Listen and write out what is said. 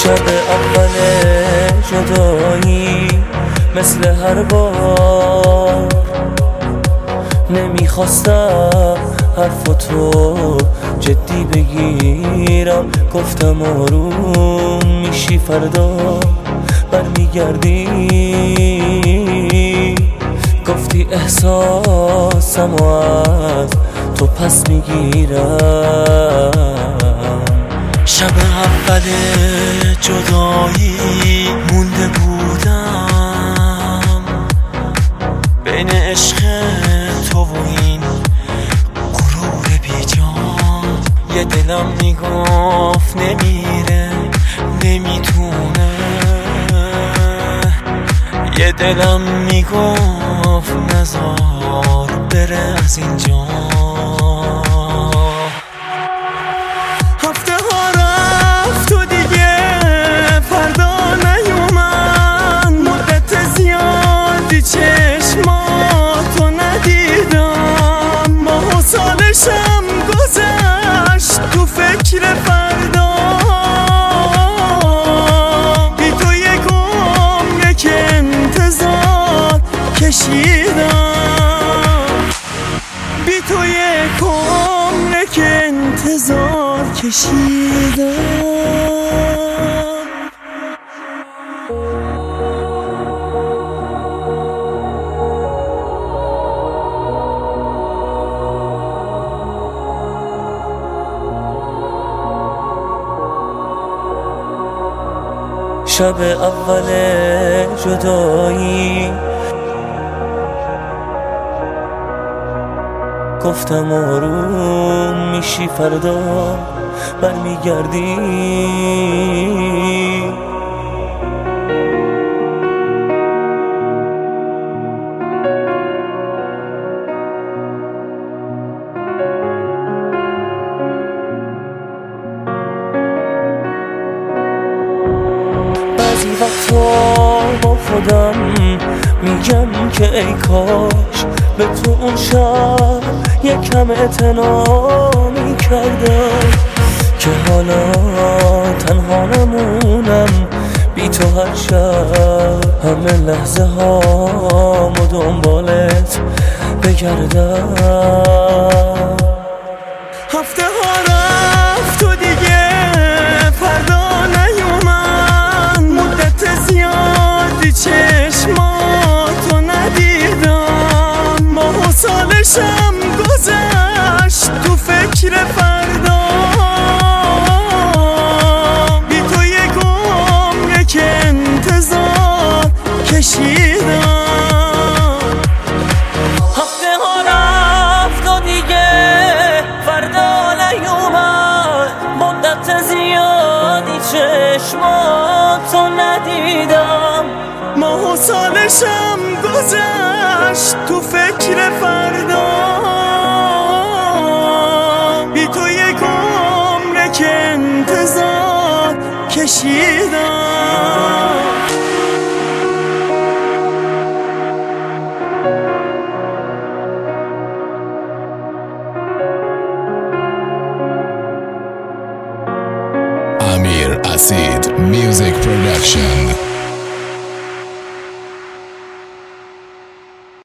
شب اول جدایی مثل هر بار نمیخواستم حرفتو جدی بگیرم، گفتم آروم میشی فردا برمیگردی، گفتی احساسمو از تو پس میگیرم. شب اول جدایی مونده بودم بین عشق تو و این غرور بیجان. یه دلم میگفت نمیره نمیتونه، یه دلم میگفت نزار بره از اینجا. چشماتو ندیدم، ماه و سالشم گذشت تو فکر فردا. بی تو یک عمره که انتظار کشیدم، بی تو یک عمره که انتظار کشیدم. شب اول جدایی گفتم آروم میشی فردا برمیگردی، بعضی وقتا با خودم میگم که ای کاش به تو اون شب یکم اعتنا میکردم، که حالا تنها نمونم بی تو هر شب همه لحظه هامو دنبالت بگردم. هفته ها رفت و دیگه فردا نیومد، مدت زیادی چشماتو ندیدم، ماه و سالشم گذشت تو فکر فردا. بی تو یک عمره که انتظار کشیدم. هفته ها رفت و دیگه فردا نیومد، مدت زیادی چشماتو ندیدم، ماه و سالشم گذشت تو فکر فردا. بی تو یک عمره که انتظار کشیدم. Amir Acid Music Production.